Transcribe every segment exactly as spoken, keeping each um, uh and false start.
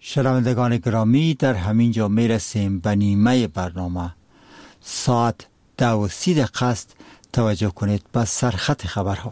شنوندگان گرامی، در همین جا می رسیم به نیمه برنامه. ساعت ده و سی دقیقه است. توجه کنید به سرخط خبرها.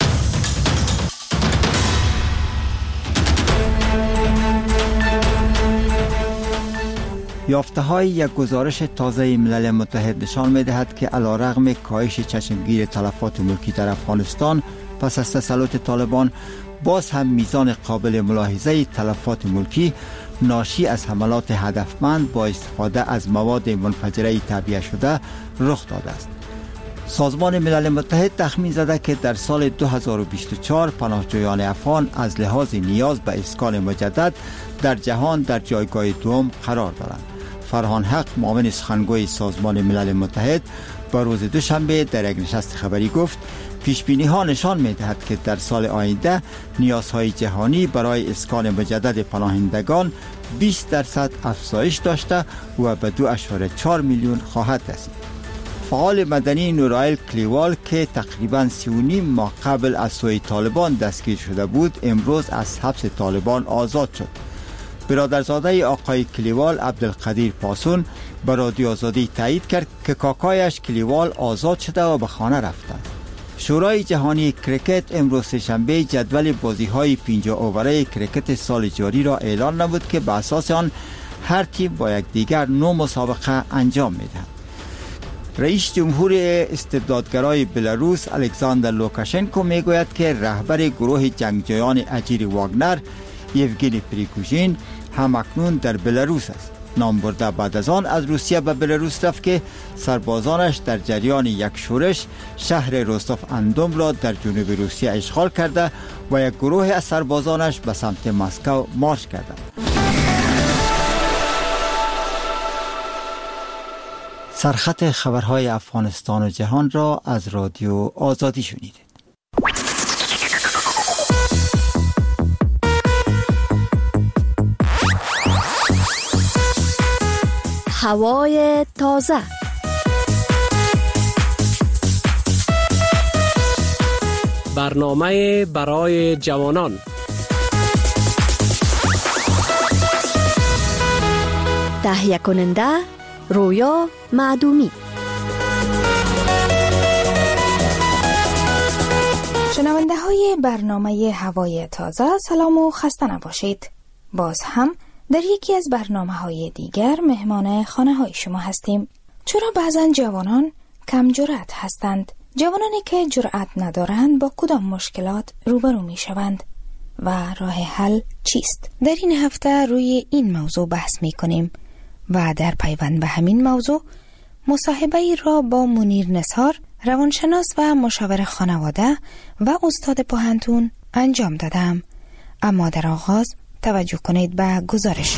یافته های یک گزارش تازه ملل متحد نشان می دهد که علیرغم کاهش چشمگیر تلفات ملکی در افغانستان پس از تسلط طالبان، باز هم میزان قابل ملاحظه تلفات ملکی ناشی از حملات هدفمند با استفاده از مواد منفجره تعبیه شده رخ داده است. سازمان ملل متحد تخمین زده که در سال دو هزار و بیست و چهار پناهجویان افغان از لحاظ نیاز به اسکان مجدد در جهان در جایگاه دوم قرار دارند. فرهان حق، معاون سخنگوی سازمان ملل متحد، با روز دوشنبه در یک نشست خبری گفت پیشبینی ها نشان می دهد که در سال آینده نیازهای جهانی برای اسکان مجدد پناهندگان بیست درصد افزایش داشته و به دو و چهار میلیون خواهد رسید. فعال مدنی نورایل کلیوال که تقریباً سی و نیم ماه قبل از سوی طالبان دستگیر شده بود، امروز از حبس طالبان آزاد شد. برادرزاده آقای کلیوال، عبدالقدیر پاسون، به رادیو آزادی تایید کرد که کاکایش کلیوال آزاد شده و به خانه رفته. شورای جهانی کرکت امروز سه‌شنبه جدول بازی‌های پنجاه اووره کرکت سال جاری را اعلان نمود که به اساس آن هر تیم با یک دیگر نه مسابقه انجام می‌دهد. رئیس جمهور استبدادگرای بلاروس الکساندر لوکاشنکو میگوید که رهبر گروه جنگجویان اجیر واگنر یوگنی پریگوژین همکنون در بلاروس است. نام برده بعد از آن از روسیه به بلاروس رفت که سربازانش در جریان یک شورش شهر روستوف اندوم را در جنوب روسیه اشغال کرده و یک گروه از سربازانش به سمت مسکو مارش کردند. سرخط خبرهای افغانستان و جهان را از رادیو آزادی شنیدید. هوای تازه. برنامه برای جوانان. تهیه کننده رویا معدومی. شنونده های برنامه هوای تازه، سلام و خسته نباشید. باز هم در یکی از برنامه های دیگر مهمان خانه های شما هستیم. چرا بعضا جوانان کم جرأت هستند؟ جوانانی که جرأت ندارند با کدام مشکلات روبرو می شوند و راه حل چیست؟ در این هفته روی این موضوع بحث می کنیم و در پیوند به همین موضوع مصاحبه را با منیر نثار، روانشناس و مشاور خانواده و استاد پوهنتون انجام دادم. اما در آغاز توجه کنید به گزارش.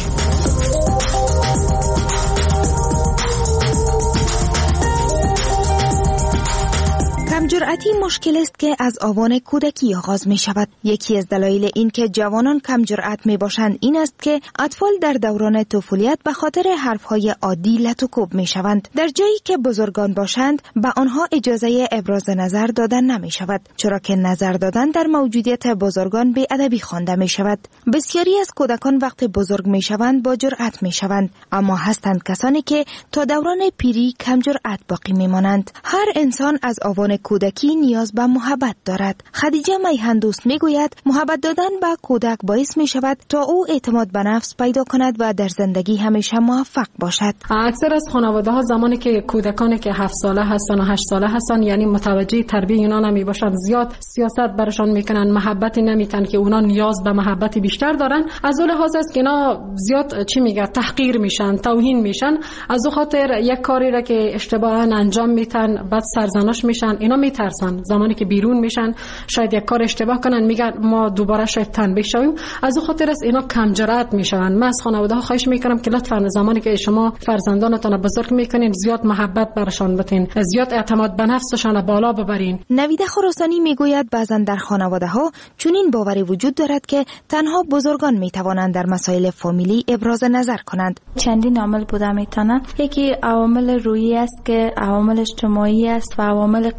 کمجرأتی مشکل است که از آوان کودکی آغاز می شود. یکی از دلایل این که جوانان کمجرأت می باشند این است که اطفال در دوران طفولیت به خاطر حرفهای عادی لت و کوب می شوند. در جایی که بزرگان باشند به آنها اجازه ابراز نظر دادن نمی شود، چرا که نظر دادن در موجودیت بزرگان بی‌ادبی خوانده می شود. بسیاری از کودکان وقتی بزرگ می شوند با جرأت می شوند، اما هستند کسانی که تا دوران پیری کمجرأت باقی می مانند. هر انسان از آوان کودکی نیاز به محبت دارد. خدیجه میهن دوست میگوید محبت دادن به کودک باعث می شود تا او اعتماد به نفس پیدا کند و در زندگی همیشه موفق باشد. اکثر از خانواده ها زمانی که کودکانی که هفت ساله هستن و هشت ساله هستن، یعنی متوجه تربیت اونا نمی باشن، زیاد سیاست برشان میکنن، محبتی نمیتن که اونا نیاز به محبت بیشتر دارن. از اون لحاظ است که اینا زیاد چی میگه تحقیر میشن، توهین میشن. از اون خاطر یک کاری را که اشتباها انجام میتن بعد سرزنش میشن. اینا میترسن زمانی که بیرون میشن شاید یک کار اشتباه کنن، میگن ما دوباره شاید تنبیه شویم. از اون خاطر است اینا کم جرأت میشن. من از خانواده ها خواهش میکنم که لطفا زمانی که شما فرزندانتون بزرگ میکنین زیاد محبت برشان بتین، زیاد اعتماد به نفسشان بالا ببرین. نویده خراسانی میگوید بعضا در خانواده ها چنین باوری وجود دارد که تنها بزرگان میتوانند در مسائل فامیلی ابراز نظر کنند. چندین عامل بوده میتونه. یکی عوامل روحی است که عوامل اجتماعی است و عوامل اقتصادی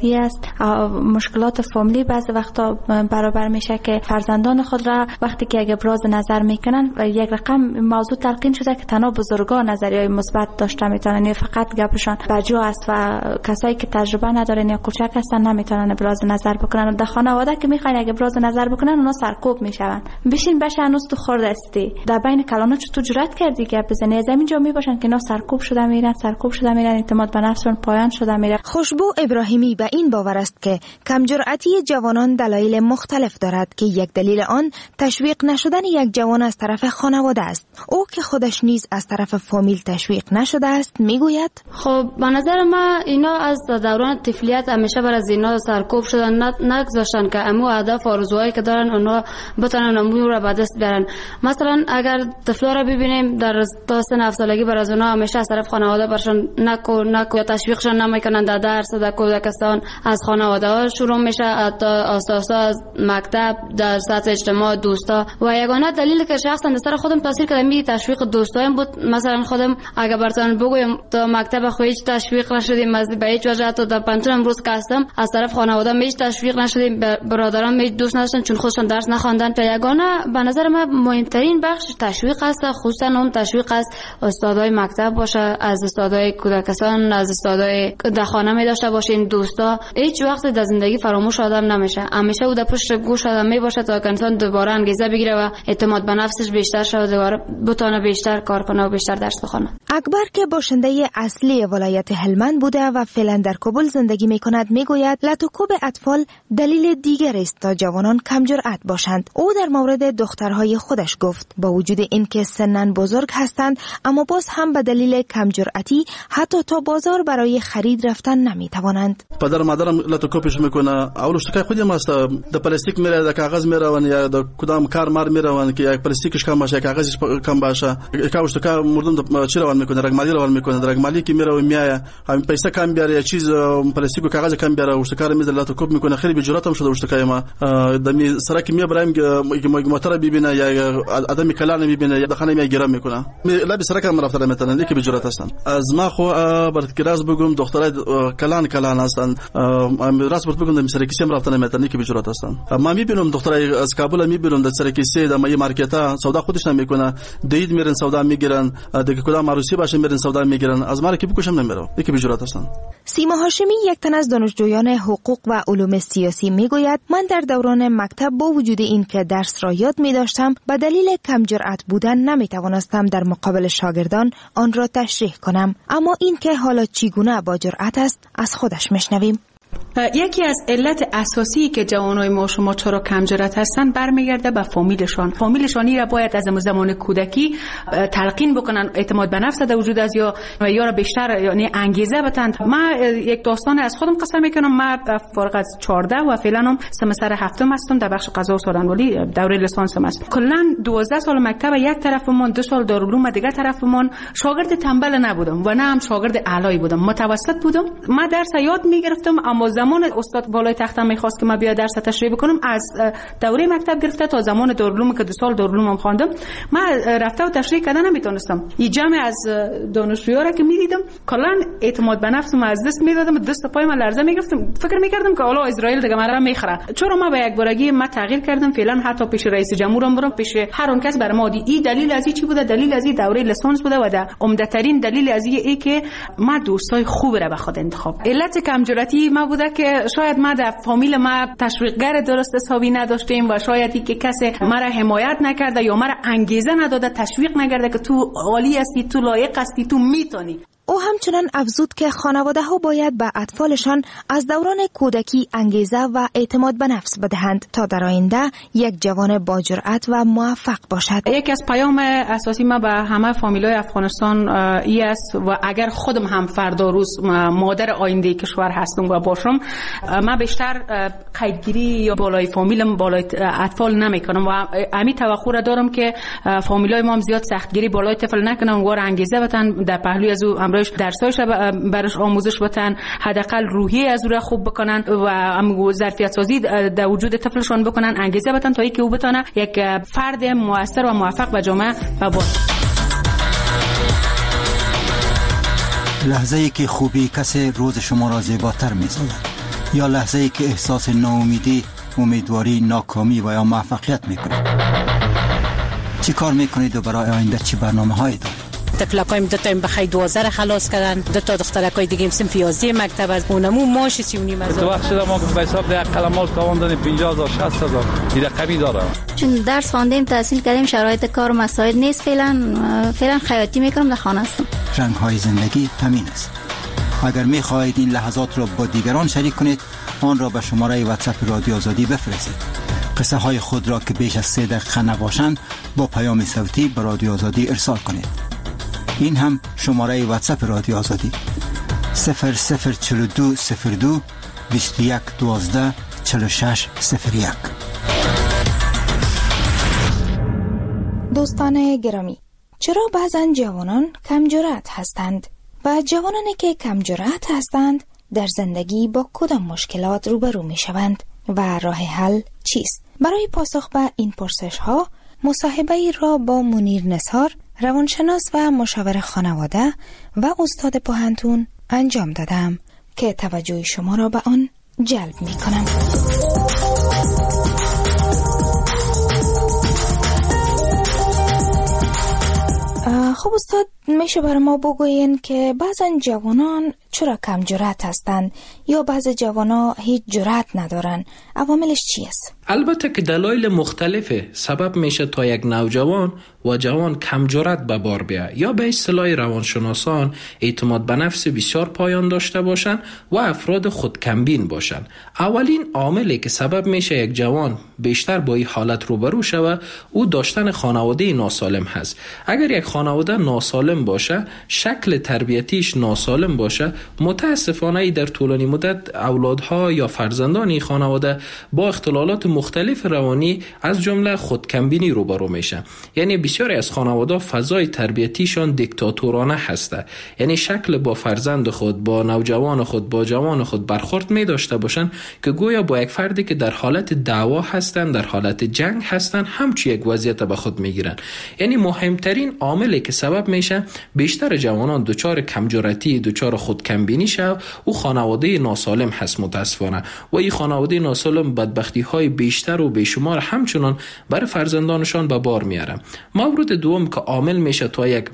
اقتصادی است. مشکلات فامیلی بعضی وقتا برابر میشه که فرزندان خود را وقتی که اگه ابراز نظر میکنن یک رقم موضوع تلقین شده که تنها بزرگان نظریه مثبت داشته میتونن، یا فقط گپشان بجو است و کسایی که تجربه ندارن یا کوچک هستن نمیتونن ابراز نظر بکنن. در خانواده که میخواین اگه ابراز نظر بکنن اونا سرکوب میشون. بشین بشه هنوز تو خورد استی در بین کلانو چطور جرأت کردی گپ بزنی؟ از همین جا میباشن که اینا سرکوب شده میرن سرکوب شده میرن اعتماد به نفسشون پایان شده میره. خوشبو ابراهیمی به این باور است که کم جرأتی جوانان دلایل مختلف دارد که یک دلیل آن تشویق نشدن یک جوان از طرف خانواده است. او که خودش نیز از طرف فامیل تشویق نشده است میگوید خب به نظر من اینا از دوران طفولیت همیشه بر از اینا سرکوب شدن، نگذاشتن که امو هدف آرزوهایی که دارن اونا بتونن امو رو به دست بیارن. مثلا اگر طفلا رو ببینیم در تا سن هفت سالگی بر از اونا همیشه از طرف خانواده برشون نکو نکو یا تشویقشون نمیکنن در درس در کودکستان از خانواده ها شروع میشه تا آساسا از مکتب در سطح اجتماع دوستا و یگانه دلیلی که شخصا در سر خودم تاثیر کرده می تشویق دوستایم بود. مثلا خودم اگه براتون بگویم تا مکتب خو هیچ تشویق نشدیم از به هیچ وجه، تا در پنجم امروز که هستم از طرف خانواده هیچ تشویق نشدیم، برادران هیچ دوست نداشتن چون خودشون درس نخواندن. تا یگانه به نظر من مهمترین بخش تشویق است، خصوصا اون تشویق از استادای مکتب باشه، از استادای کودکستان، از استادای در خانه می داشته باشین دوستا. هیچ وقت در زندگی فراموش آدم نمیشه، همیشه او در پشت گوش آدم می باشه تا انسان دوباره انگیزه بگیره و اعتماد به نفسش بیشتر شه و دوباره بتونه بیشتر کار کنه و بیشتر درس بخونه. اکبر که باشنده اصلی ولایت هلمند بوده و فعلا در کابل زندگی می کند میگوید لطوکوب اطفال دلیل دیگر است تا جوانان کم جرأت باشند. او در مورد دخترهای خودش گفت با وجود اینکه سنن بزرگ هستند اما باز هم به دلیل کم جرأتی حتی تا بازار برای خرید رفتن نمی توانند. پدر مادرم لطوکوبش میکنه. اولش که خودم است د پلاستیک میره، د کاغذ میره و یا د کدام کار مار میره که یک پلاستیکش کم باشه، کاغذش کم باشه، کاوش که مردم چی روان میکنه، رقمالی روان میکنه، رقمالی که میره و میایه همین پیسه کم بیاره، چیز پلاستیک و کاغذ کم بیاره، وشت کار میز لطوکوب میکنه. خیلی بجراتم شده وشت که ما دمی سرک می برایم که موتور ببینه یا آدم کلان میبینه یا دخانه میگیرم میکنه. لابی سرک هم رفتن مثلا یکی بجرات هستن. از ما خو برات کراز بگم دخترای کلان کلان هستن. راست برات بگم دمی سرکی سیم رفتن مثلا یکی بجرات هستن. ما میبینم دخترای از کابل میبینم در سرکی سه در مای مارکتا سودا خودش نمیکنه، دید میرن سودا میگیرن، دیگه کدام عروسی باشه میرن سودا میگیرن. از ما کی بکشم نمیره، یکی بجرات هستن. سیما هاشمی یک تن از دانشجویان حقوق و علوم سیاسی میگوید من در دوران مکتب با وجود این که درس را یاد می داشتم به دلیل کم جرأت بودن نمی توانستم در مقابل شاگردان آن را تشریح کنم. اما این که حالا چگونه با جرأت است از خودش میشنویم. یکی از علت اساسی که جوانای ما شما چرا کم جرأت هستن برمیگرده به فامیلشان. فامیلشانی را باید از زمان کودکی تلقین بکنن، اعتماد به نفس در وجود از یا یا را بیشتر یعنی انگیزه بدن. من یک داستان از خودم قصه میکنم. من فارغ از چهارده و فعلا هم سمستر هفتم هستم در بخش قضا و سخنوری، دوره لیسانسم است. کلا دوازده سال مکتب یک طرفمون، دو سال دارالعلوم دیگه طرفمون. شاگرد تنبل نبودم و نه هم شاگرد اعلایی بودم، متوسط بودم. من درس یاد میگرفتم اما زمان استاد بالای تختم میخواست که من بیا درس تشریح بکنم، از دوره مکتب گرفته تا زمان دارالعلوم که دو سال دارالعلوم خواندم من رفته و تشریح کردن نمیتونستم. این جمع از دانشجویان را که میدیدم کلا اعتماد به نفسم از دست میدادم، دست پای من لرزه میگرفتم، فکر میکردم که حالا اسرائیل دیگه من را میخره. چرا من به یک بارگی من تغییر کردم، فعلا حتی پیش رئیس جمهورم برم، پیش هر اون کس برام دی این دلیل از چی بوده، دلیل از دوره لیسانس بوده و ده عمده ترین دلیل از این که ما دوستای خوب را به خود انتخاب. علت کم جرأتی ما بوده که شاید ما در فامیل ما تشویقگر درست حسابی نداشتیم و شاید که کسی مرا حمایت نکرده یا مرا انگیزه نداده، تشویق نکرده که تو عالی هستی، تو لایق هستی، تو میتونی. او همچنان افزود که خانواده ها باید به اطفالشان از دوران کودکی انگیزه و اعتماد به نفس بدهند تا در آینده یک جوان با جرأت و موفق باشد. یکی از پیام اساسی ما به همه فامیلای افغانستان ای است و اگر خودم هم فردا روز مادر آینده کشور هستم و باشم، من بیشتر قیدگیری یا بالای فامیلم بالای اطفال نمیکنم و همین توقع را دارم که فامیلای ما هم زیاد سختگیری بالای طفل نکنن و انگیزه بدن در پهلوی از او امروز درسایش برش آموزش بدن، حداقل روحی از او را خوب بکنن و هم ظرفیت سازی در وجود طفلشون بکنن، انگیزه بدن تا اینکه او بتونه یک فرد موثر و موفق به جامعه باشه. لحظه‌ای که خوبی کسی روز شما را زیباتر می‌سازد. یا لحظه ای که احساس ناامیدی، امیدواری، ناکامی و یا موفقیت میکنید؟ چی کار میکنید و برای آینده چی برنامه هایی دارید؟ تفلکایم دو تا بخای دوازده خلاص کردن، دو تا دخترکای دیگه صنف یازده مکتب از اونمو ماش سی و نیم هزار. تو وقت شده ما به حساب ده قلمال تواندن پنجاه هزار شصت هزار این رقمی داره. چون درس خواندیم تحصیل کردیم شرایط کار و مساعد نیست، فعلا فعلا خیاطی میکنم در خانه هستم. رنگ های زندگی همین است. اگر میخواهید این لحظات را با دیگران شریک کنید، آن را به شماره واتساپ رادیو آزادی بفرستید. قصه های خود را که بیش از سه دقیقه نباشند با پیام صوتی به رادیو آزادی ارسال کنید. این هم شماره واتساپ رادیو آزادی صفر صفر چهل و دو صفر دو بیست و یک دوازده چهل و شش صفر یک. دوستان گرامی، چرا بعضن جوانان کم جرأت هستند و جوانانی که کم جرأت هستند در زندگی با کدام مشکلات روبرو می شوند و راه حل چیست؟ برای پاسخ به این پرسش ها مصاحبه ای را با منیر نثار، روانشناس و مشاور خانواده و استاد پوهنتون انجام دادم که توجه شما را به آن جلب می کنم. خب استاد، میشه برای ما بگوین که بعضا جوانان چرا کم جرأت هستند یا بعض جوانا هیچ جرأت ندارن؟ عواملش چی است؟ البته که دلایل مختلفه سبب میشه تا یک نوجوان و جوان کم جرأت به بار بیاید یا به اصطلاح روانشناسان اعتماد به نفس بسیار پایان داشته باشند و افراد خودکمبین باشند. اولین عاملی که سبب میشه یک جوان بیشتر با این حالت روبرو شود او داشتن خانواده ناسالم هست. اگر یک خانواده ناسالم باشه، شکل تربیتیش ناسالم باشه، متاسفانه در طولانی مدت اولادها یا فرزندان این خانواده با اختلالات مختلف روانی از جمله خودکمبینی روبرو میشه. یعنی بسیاری از خانواده فضای تربیتیشان دیکتاتورانه هسته، یعنی شکل با فرزند خود، با نوجوان خود، با جوان خود برخورد می داشته باشن که گویا با یک فردی که در حالت دعوا هستن، در حالت جنگ هستن، همچی یک وضعیت به خود میگیرن. یعنی مهمترین عاملی که سبب میشه بیشتر جوانان دچار کمجرأتی، دچار خودکمبینی شو او خانواده ناسالم هست متاسفانه. و این خانواده ناسالم بدبختی های بیشتر و بیشمار همچنان برای فرزندانشان به بار میارن. مورد دوم که عامل میشه تا یک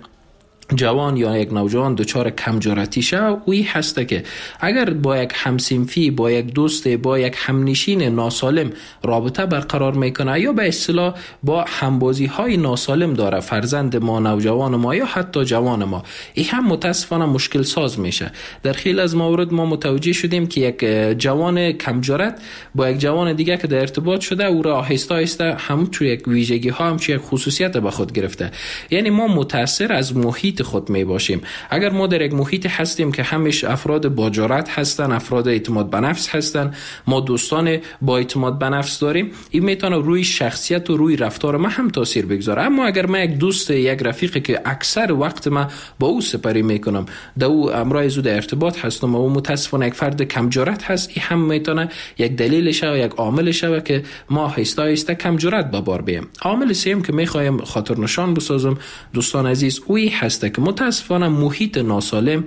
جوان یا یک نوجوان دچار کم جرأتی شه اوی هسته که اگر با یک همسنفی، با یک دوست، با یک همنشین ناسالم رابطه برقرار میکنه یا به اصطلاح با همبازی های ناسالم داره، فرزند ما، نوجوان ما یا حتی جوان ما، این هم متاسفانه مشکل ساز میشه. در خیلی از موارد ما متوجه شدیم که یک جوان کم جرأت با یک جوان دیگه که در ارتباط شده او را آهسته آهسته همچون یک ویژگی ها، همچون یک خصوصیت به خود گرفته. یعنی ما متاثر از محیط خود می باشیم. اگر ما در یک محیط هستیم که همش افراد با جرأت هستن، افراد اعتماد به نفس هستن، ما دوستان با اعتماد به نفس داریم، این میتونه روی شخصیت و روی رفتار ما هم تاثیر بگذاره. اما اگر من یک دوست، یک رفیقی که اکثر وقت ما با او سپری میکنم، در او امرای زود ارتباط هستم و او متاسفانه یک فرد کم جرأت هست، این هم میتونه یک دلیل شه و یک عامل شه که ما آهسته آهسته کم جرأت به بار بیایم. عامل سوم که میخوایم خاطر نشان بسازم دوستان عزیز، اوی هست که متاسفانه محیط ناسالم،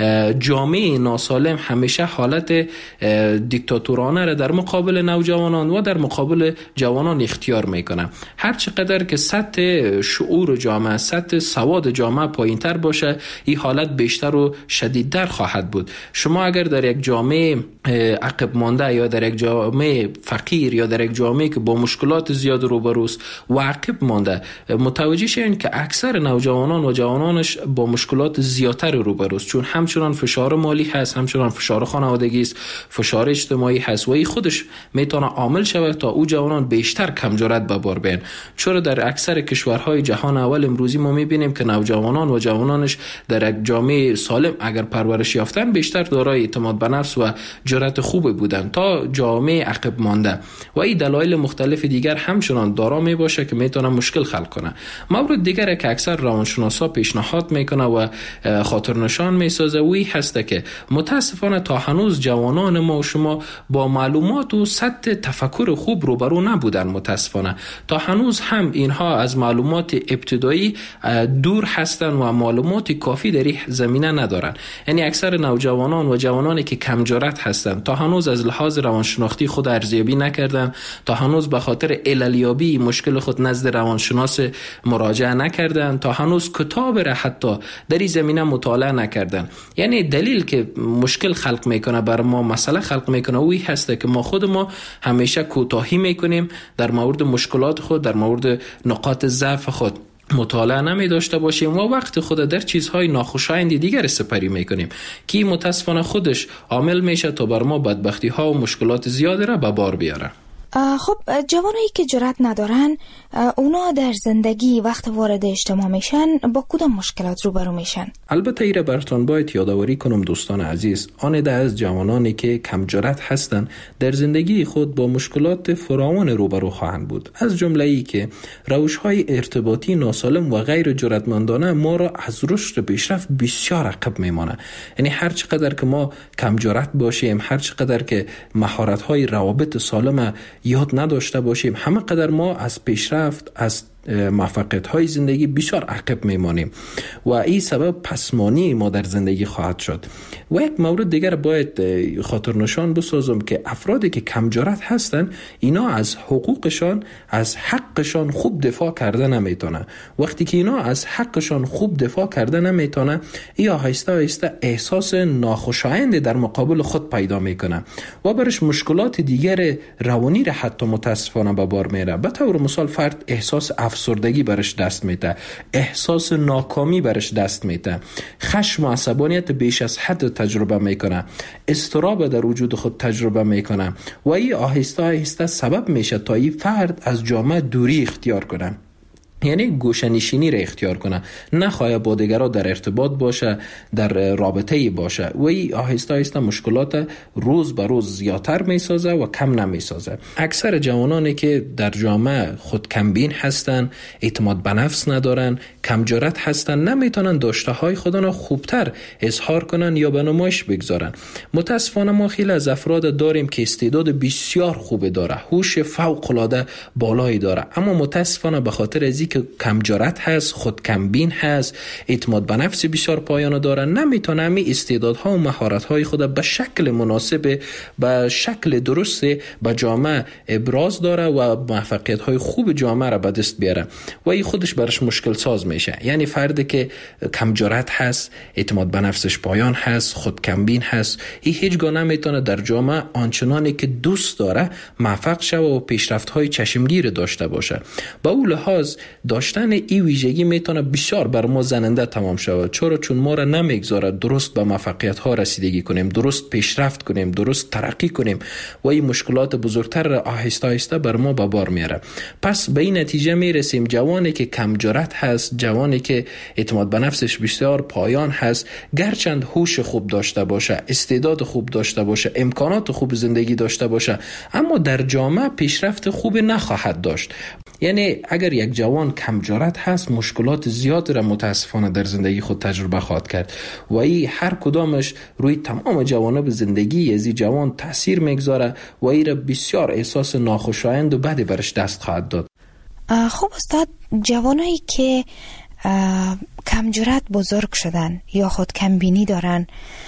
جامعه ناسالم همیشه حالت دیکتاتورانه را در مقابل نوجوانان و در مقابل جوانان اختیار میکنه. هر چقدر که سطح شعور جامعه، سطح سواد جامعه پایینتر باشه، این حالت بیشتر و شدیدتر خواهد بود. شما اگر در یک جامعه عقب مانده یا در یک جامعه فقیر یا در یک جامعه که با مشکلات زیاد روبروست و عقب مانده متوجه شین که اکثر نوجوانان و جوانانش با مشکلات زیادتر روبروست، چون همچنان فشار مالی هست، همچنان فشار خانوادگی است، فشار اجتماعی هست و این خودش میتونه عامل شود تا او جوانان بیشتر کم جرأت به بار بیان. چرا در اکثر کشورهای جهان اول امروزی ما میبینیم که نوجوانان و جوانانش در یک جامعه سالم اگر پرورش یافتن بیشتر دارای اعتماد به نفس و جرأت خوبی بودن تا جامعه عقب مانده و این دلایل مختلف دیگر همچنان دارا می باشه که میتونه مشکل خلق کنه. مورد دیگری که اکثر روانشناسا پیشنهاد توضیحات میکنه و خاطر نشان میسازه. وی هسته که متاسفانه تا هنوز جوانان ما و شما با معلومات و سطح تفکر خوب روبرو نبودن. متاسفانه تا هنوز هم اینها از معلومات ابتدایی دور هستن و معلومات کافی در این زمینه ندارن. یعنی اکثر نوجوانان و جوانانی که کم جرأت هستن تا هنوز از لحاظ روانشناختی خود ارزیابی نکردن، تا هنوز به خاطر عللیابی مشکل خود نزد روانشناس مراجعه نکردن، تا هنوز کتاب را حتی در این زمینه مطالعه نکردن. یعنی دلیل که مشکل خلق میکنه بر ما، مسئله خلق میکنه، وی هسته که ما خود ما همیشه کوتاهی میکنیم در مورد مشکلات خود، در مورد نقاط ضعف خود مطالعه نمی داشته باشیم و وقت خود در چیزهای ناخوشایند دیگر سپری میکنیم که متاسفانه خودش عامل میشه تا بر ما بدبختی ها و مشکلات زیاده را به بار بیاره. خب جوانایی که جرأت ندارن، اونا در زندگی وقت وارد اجتماع میشن با کدام مشکلات روبرو میشن؟ البته ایره براتون باید یادآوری کنم دوستان عزیز، آن ده از جوانانی که کم جرأت هستن در زندگی خود با مشکلات فراوان روبرو خواهند بود. از جمله ای که روش‌های ارتباطی ناسالم و غیر جرأتمندانه ما را از رشد پیشرفت بسیار عقب میمانه. یعنی هر چقدر که ما کم جرأت باشیم، هر چقدر که مهارت‌های روابط سالم یاد نداشته باشیم، همه قدر ما از پیشرفت، از موفقیت های زندگی بسیار عقب میمانیم و این سبب پسمانی ما در زندگی خواهد شد. و یک مورد دیگر باید خاطر نشان بسازم که افرادی که کم جرأت هستن، اینا از حقوقشان، از حقشان خوب دفاع کرده نمیتونه. وقتی که اینا از حقشان خوب دفاع کرده نمیتونه، ای آهسته آهسته احساس ناخوشایند در مقابل خود پیدا میکنه و برش مشکلات دیگر روانی را حتی متاسفانه به بار میره. به طور مثال فرد احساس افسردگی برش دست میده، احساس ناکامی برش دست میده، خشم و عصبانیت بیش از حد تجربه میکنه، اضطراب در وجود خود تجربه میکنه و این آهسته آهسته سبب میشه تا این فرد از جامعه دوری اختیار کنه. یعنی گوشه‌نشینی را اختیار کنه، نخواهد با دیگران در ارتباط باشه، در رابطه باشه و این آهسته آهسته مشکلات روز به روز زیادتر میسازه و کم نمیسازه. اکثر جوانانی که در جامعه خود کمبین هستن، اعتماد به نفس ندارن، کم جرأت هستن، نمیتونن داشته های خودشون خوبتر اظهار کنن یا به نمایش بگذارن. متاسفانه ما خیلی از افراد داریم که استعداد بسیار خوب داره، هوش فوق العاده بالایی داره، اما متاسفانه به خاطر از که کم جرأت هست، خود کمبین هست، اعتماد به نفس بسیار پایانه داره، نمیتونه همین استعدادها و مهارت‌های خود به شکل مناسب، به شکل درست به جامعه ابراز داره و موفقیت‌های خوب جامعه را به دست بیاره و این خودش برش مشکل ساز میشه. یعنی فردی که کم جرأت هست، اعتماد به نفسش پایان هست، خود کمبین هست، این هیچگاه نمیتونه در جامعه آنچنانی که دوست داره موفق شه و پیشرفت‌های چشمگیر داشته باشه. با اون لحاظ داشتن این ویژگی میتونه بسیار بر ما زننده تمام شود، چرا چون ما را نمیگذاره درست به موفقیت ها رسیدگی کنیم، درست پیشرفت کنیم، درست ترقی کنیم و این مشکلات بزرگتر را آهسته آهسته بر ما به بار میاره. پس به این نتیجه میرسیم جوانی که کم جرأت هست، جوانی که اعتماد به نفسش بسیار پایان هست، گرچند هوش خوب داشته باشه، استعداد خوب داشته باشه، امکانات خوب زندگی داشته باشه، اما در جامعه پیشرفت خوب نخواهد داشت. یعنی اگر یک جوان کم جرأت هست، مشکلات زیاد را متاسفانه در زندگی خود تجربه خواهد کرد و این هر کدامش روی تمام جوانب زندگی از این جوان تاثیر میگذاره و این را بسیار احساس ناخوشایند و بدی برش دست خواهد داد. خب استاد، جوانایی که کم جرأت بزرگ شدن یا خود کمبینی دارن،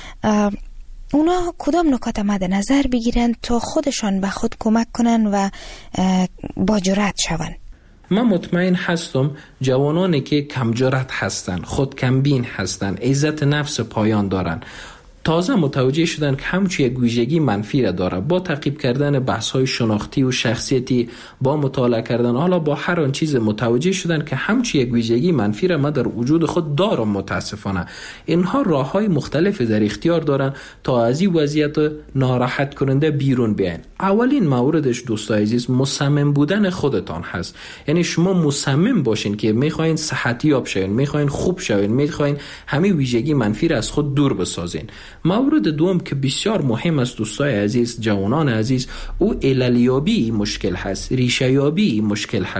اونا کدام نکات مد نظر بگیرن تا خودشان به خود کمک کنن و با جرأت شون؟ من مطمئن هستم جوانانی که کم جرأت هستن، خود کمبین هستن، عزت نفس پایان دارن، تازه متوجه شدن که همچون یک ویژگی منفی را داره. با تعقیب کردن بحث‌های شناختی و شخصیتی، با مطالعه کردن، حالا با هر آن چیز متوجه شدن که همچون یک ویژگی منفی را من در وجود خود دارم. متاسفانه اینها راه‌های مختلف در اختیار دارن تا از این وضعیت ناراحت کننده بیرون بیاین. اولین موردش دوستای عزیز مصمم بودن خودتان هست. یعنی شما مصمم باشین که میخواین صحتی یاب شوین، میخواین خوب شوین، میخواین همین ویژگی منفی را از خود دور بسازین. مورد دوم که بسیار مهم است دوستای عزیز، جوانان عزیز، او عللیابی مشکل هست، ریشه یابی مشکل هست.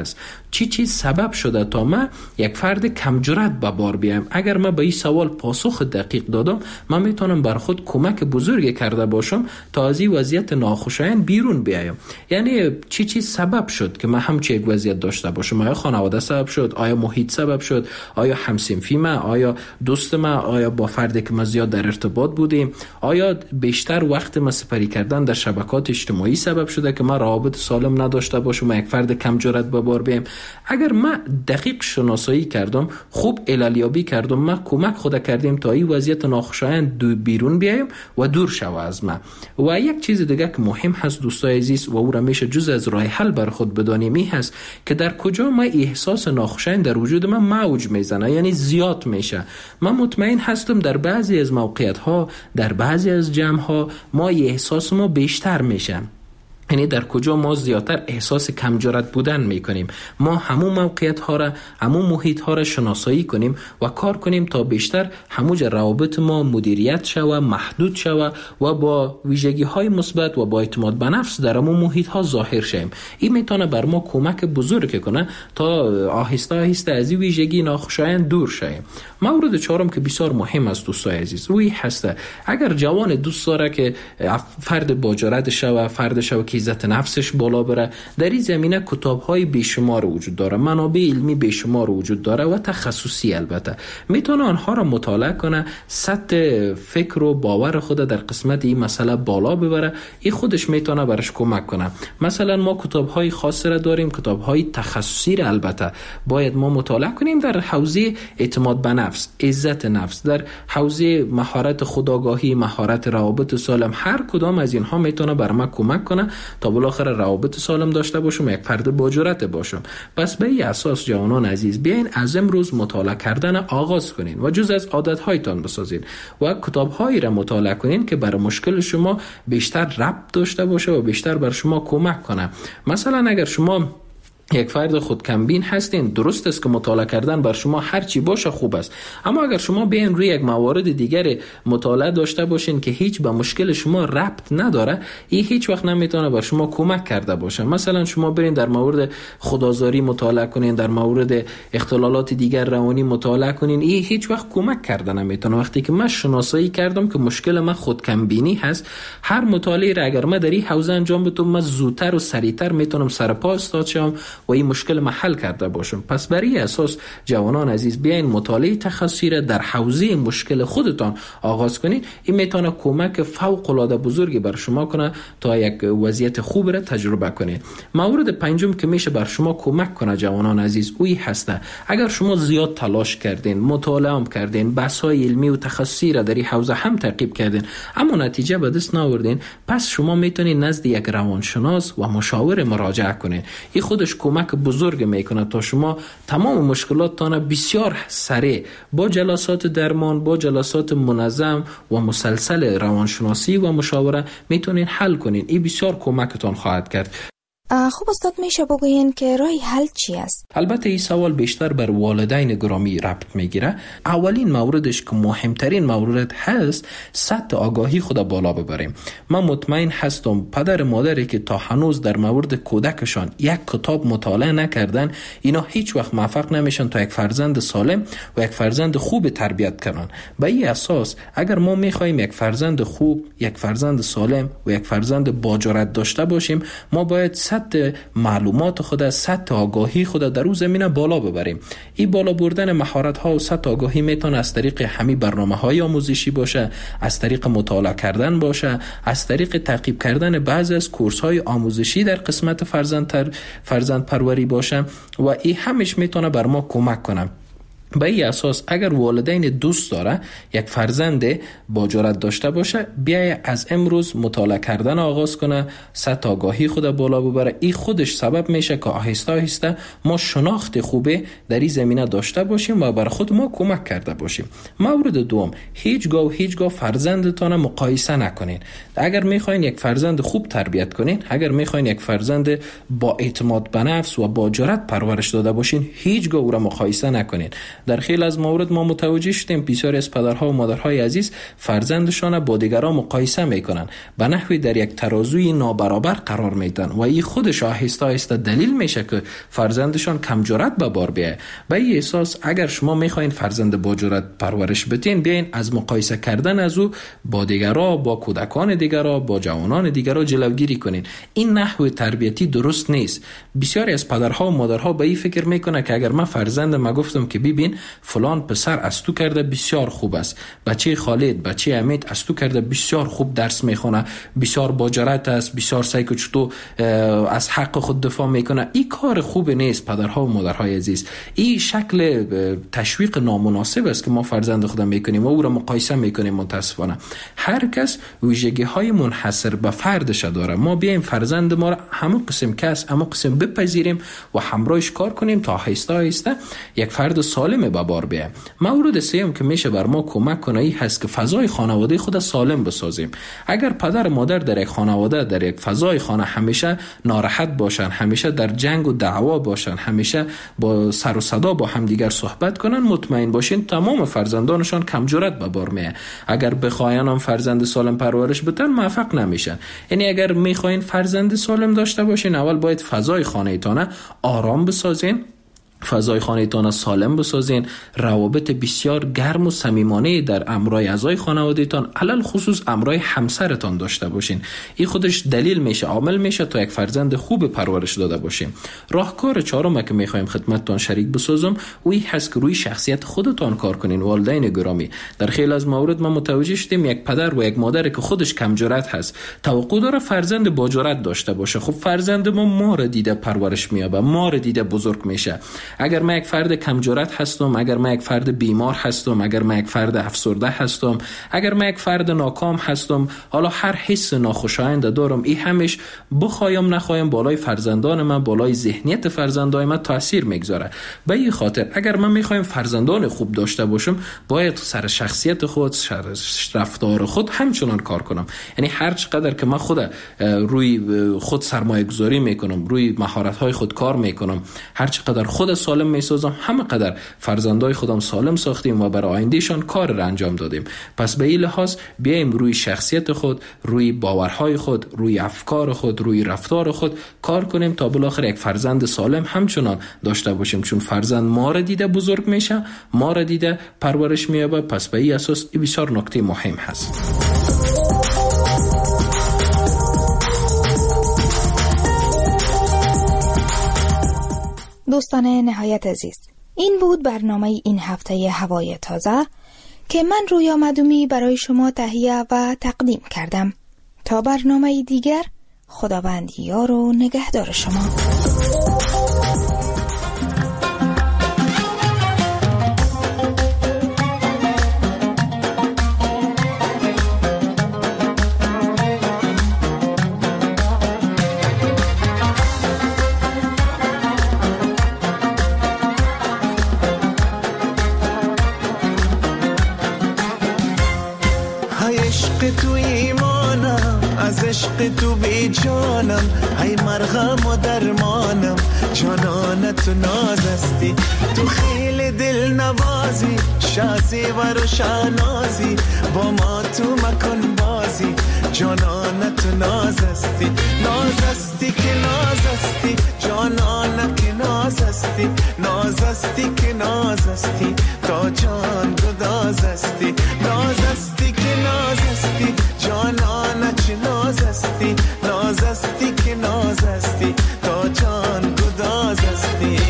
چی چیز سبب شده تا من یک فرد کم جرأت به بار بیایم؟ اگر من به این سوال پاسخ دقیق دادم، من میتونم بر خود کمک بزرگی کرده باشم تا از این وضعیت ناخوشایند بیرون بیایم. یعنی چی چیز سبب شد که من همچین یک وضعیت داشته باشم؟ آیا خانواده سبب شد؟ آیا محیط سبب شد؟ آیا همسنفی من؟ آیا دوست من؟ آیا با فردی که ما زیاد در ارتباط بودیم؟ آیا بیشتر وقت ما سپری کردن در شبکات اجتماعی سبب شده که ما روابط سالم نداشته باشم و یک فرد کم جرأت به بار بیایم؟ اگر من دقیق شناسایی کردم، خوب عللیابی کردم، ما کمک خود کردیم تا این وضعیت ناخوشایند دو بیرون بیایم و دور شوه از ما. و یک چیز دیگه که مهم هست دوستای عزیز و او را میشه جز از راه حل بر خود بدانیم، این هست که در کجا ما احساس ناخوشایند در وجود ما موج میزنه، یعنی زیاد میشه. من مطمئن هستم در بعضی از موقعیت ها، در بعضی از جمع ها ما احساس ما بیشتر میشه. یعنی در کجا ما زیادتر احساس کم جرأت بودن میکنیم. ما همون موقعیت ها را، همون محیط ها را شناسایی کنیم و کار کنیم تا بیشتر هموج روابط ما مدیریت شوه، محدود شوه و با ویژگی های مثبت و با اعتماد به نفس در همون محیط ها ظاهر شیم. این میتونه بر ما کمک بزرگ کنه تا آهسته آهسته از این ویژگی ناخوشایند دور شیم. مورد چهارم که بسیار مهم است دوستای عزیز، وی هست اگر جوان دوست داره که فرد با جرأت شوه، فرد شوه که عزت نفسش بالا بره، در این زمینه کتاب‌های بیشمار وجود داره، منابع علمی بیشمار وجود داره و تخصصی البته. میتونه آنها را مطالعه کنه، سطح فکر و باور خود در قسمت این مسئله بالا ببره. این خودش میتونه برش کمک کنه. مثلا ما کتاب‌های خاص را داریم، کتاب‌های تخصصی را البته باید ما مطالعه کنیم در حوزه اعتماد به نفس، عزت نفس، در حوزه مهارت خودآگاهی، مهارت روابط سالم. هر کدام از اینها میتونه بر ما کمک کنه تا بالاخره روابط سالم داشته باشم، یک فرد با جرأت باشم. پس به این اساس جوانان عزیز بیاین از امروز مطالعه کردن آغاز کنین و جز از عادت‌هایتان بسازین و کتاب‌هایی را مطالعه کنین که بر مشکل شما بیشتر ربط داشته باشه و بیشتر بر شما کمک کنه. مثلا اگر شما یک فرد خودکمبین هستین، درست است که مطالعه کردن بر شما هر چی باشه خوب است، اما اگر شما بیاین روی یک موارد دیگر مطالعه داشته باشین که هیچ به مشکل شما ربط نداره، این هیچ وقت نمیتونه بر شما کمک کرده باشه. مثلا شما برین در مورد خودآزاری مطالعه کنین، در مورد اختلالات دیگر روانی مطالعه کنین، این هیچ وقت کمک کرده نمیتونه. وقتی که من شناسایی کردم که مشکل من خودکمبینی هست، هر مطالعه را اگر من در این حوزه انجام بدم، من زودتر و سریعتر میتونم سر پا استاد شم و این مشکل محل کرده باشم. پس برای اساس جوانان عزیز بیاین مطالعه تخصصی را در حوزه مشکل خودتان آغاز کنید. این میتونه کمک فوق العاده بزرگی بر شما کنه تا یک وضعیت خوب را تجربه کنید. مورد پنجم که میشه بر شما کمک کنه جوانان عزیز، اوی هسته اگر شما زیاد تلاش کردین، مطالعه هم کردین، بحث‌های علمی و تخصصی را در این حوزه هم تعقیب کردین اما نتیجه به دست نآوردین، پس شما میتونید نزد یک روانشناس و مشاور مراجعه کنید. این خودش کمک بزرگ میکنه تا شما تمام مشکلاتتان بسیار سریع با جلسات درمان، با جلسات منظم و مسلسل روانشناسی و مشاوره میتونین حل کنین. این بسیار کمکتان خواهد کرد. خب استاد میشه بگوین که راه حل چی است؟ البته این سوال بیشتر بر والدین گرامی ربط میگیره. اولین موردش که مهمترین مورد هست، سطح آگاهی خود بالا ببریم. من مطمئن هستم پدر مادری که تا هنوز در مورد کودکشان یک کتاب مطالعه نکردن، اینا هیچ وقت موفق نمیشن تا یک فرزند سالم و یک فرزند خوب تربیت کنن. به این اساس اگر ما میخوایم یک فرزند خوب، یک فرزند سالم و یک فرزند با جرأت داشته باشیم، ما باید سطح معلومات خود، سطح آگاهی خود در اون زمینه بالا ببریم. این بالا بردن مهارت ها و سطح آگاهی میتونه از طریق همین برنامه های آموزشی باشه، از طریق مطالعه کردن باشه، از طریق تعقیب کردن بعضی از کورس های آموزشی در قسمت فرزند تر فرزند پروری باشه و این همش میتونه بر ما کمک کنه. به این اساس اگر والدین دوست داره یک فرزند با جرأت داشته باشه، بیای از امروز مطالعه کردن آغاز کنه، سطح آگاهی خود بالا ببره. این خودش سبب میشه که آهسته آهسته ما شناخت خوبه در این زمینه داشته باشیم و بر خود ما کمک کرده باشیم. مورد دوم، هیچگاه و هیچگاه فرزندتان مقایسه نکنین. اگر میخواین یک فرزند خوب تربیت کنین، اگر میخواین یک فرزند با اعتماد به نفس و با جرأت پرورش داده باشین، هیچگاه او را مقایسه نکنین. در خیلی از موارد ما متوجه شدیم بسیاری از پدرها و مادرهای عزیز فرزندشان با دیگران مقایسه میکنن، به نحوی در یک ترازوی نابرابر قرار میدن و این خودش آهسته آهسته دلیل میشه که فرزندشان کم جرأت به بار بیایه. به این احساس اگر شما میخواین فرزند با جرأت پرورش بدین، بیاین از مقایسه کردن از او با دیگران، با کودکان دیگران، با جوانان دیگران جلوگیری کنین. این نحو تربیتی درست نیست. بسیاری از پدرها و مادرها به این فکر میکنه که اگر من فرزندم گفتم که ببین فلان پسر از تو کرده بسیار خوب است، بچه خالد، بچه امید از تو کرده بسیار خوب درس میخونه، بسیار با جرأت است، بسیار سعی که چطور از حق خود دفاع میکنه. این کار خوب نیست پدرها و مادرهای عزیز. این شکل تشویق نامناسب است که ما فرزند خودم میکنیم و او را مقایسه میکنیم. متاسفانه هر کس ویژگی های منحصر به فردش داره. ما بیایم فرزند ما را همه قسم کس همه قسم بپذیریم و همراهش کار کنیم تا آهسته آهسته یک فرد سالم به بار بیایم. مورد سوم که میشه بر ما کمک کنه این هست که فضای خانواده خود سالم بسازیم. اگر پدر و مادر در یک خانواده در یک فضای خانه همیشه ناراحت باشن، همیشه در جنگ و دعوا باشن، همیشه با سر و صدا با همدیگر صحبت کنن، مطمئن باشین تمام فرزندانشان کم جرأت به بار میه. اگر بخواین هم فرزند سالم پرورش بدن موفق نمیشن. یعنی اگر میخواین فرزند سالم داشته باشین، اول باید فضای خانه‌تان آرام بسازین، فضای خانه‌تان سالم بسازین، روابط بسیار گرم و صمیمانه در امرای اعضای خانواده‌تان، علل خصوص امرای همسرتان داشته باشین. این خودش دلیل میشه، عامل میشه تا یک فرزند خوب پرورش داده باشیم. راهکار چهارم که میخوایم خدمتتان شریک بسازم او این هست که روی شخصیت خودتان کار کنین. والدین گرامی، در خیلی از موارد ما متوجه شدیم یک پدر و یک مادر که خودش کم جرأت هست توقع داره فرزند با جرأت داشته باشه. خب فرزند ما ما را دیده پرورش میابه، ما را دیده بزرگ میشه. اگر من یک فرد کم جرأت هستم، اگر من یک فرد بیمار هستم، اگر من یک فرد افسرده هستم، اگر من یک فرد ناکام هستم، حالا هر حس ناخوشایند دارم، این همش بخوایم نخوایم بالای فرزندان من، بالای ذهنیت فرزندان من تاثیر میگذاره. به این خاطر اگر من میخوایم فرزندان خوب داشته باشم، باید سر شخصیت خود، سر رفتار خود همچنان کار کنم. یعنی هر چقدر که من خود روی خود سرمایه گذاری میکنم، روی مهارت های خود کار میکنم، هر چقدر خود سالم میسازم، همه قدر فرزندای خودم سالم ساختیم و برای آیندهشان کار را انجام دادیم. پس به این لحاظ بیایم روی شخصیت خود، روی باورهای خود، روی افکار خود، روی رفتار خود کار کنیم تا بالاخره یک فرزند سالم همچنان داشته باشیم. چون فرزند ما را دیده بزرگ میشه، ما را دیده پرورش مییابه. پس به این اساس این بسیار نکته مهم هست. دوستان نهایت عزیز، این بود برنامه این هفته هوای تازه که من رویا مدومی برای شما تهیه و تقدیم کردم. تا برنامه دیگر، خداوند یار و نگهدار شما. عشق تو بی جانم، ای مرهم و درمانم، جانانت و نازستی، تو خیلی دل نوازی، شازی و روشنازی، با ما تو مکن بازی، جانانت و نازستی، نازستی که نازستی، جانانت که نازستی، نازستی که نازستی، تا جان گدازستی، نازستی که نازستی، جانانت که نازستی، نازستی که نازستی، تا جان گدازستی.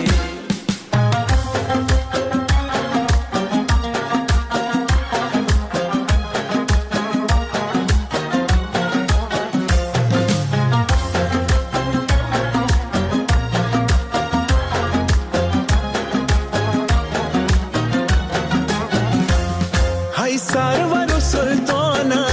های سرور و سلطانه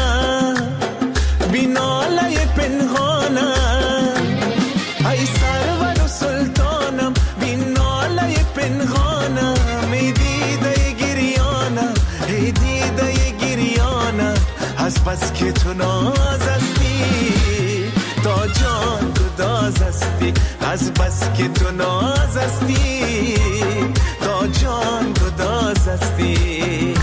بیناله پنهانه، ای سرور و سلطانم بیناله پنهانه، می دیده گریانه، ای دیده گریانه، از بس که تو نازستی، تا جان گدازستی، از بس که تو نازستی، تا جان ناز هستی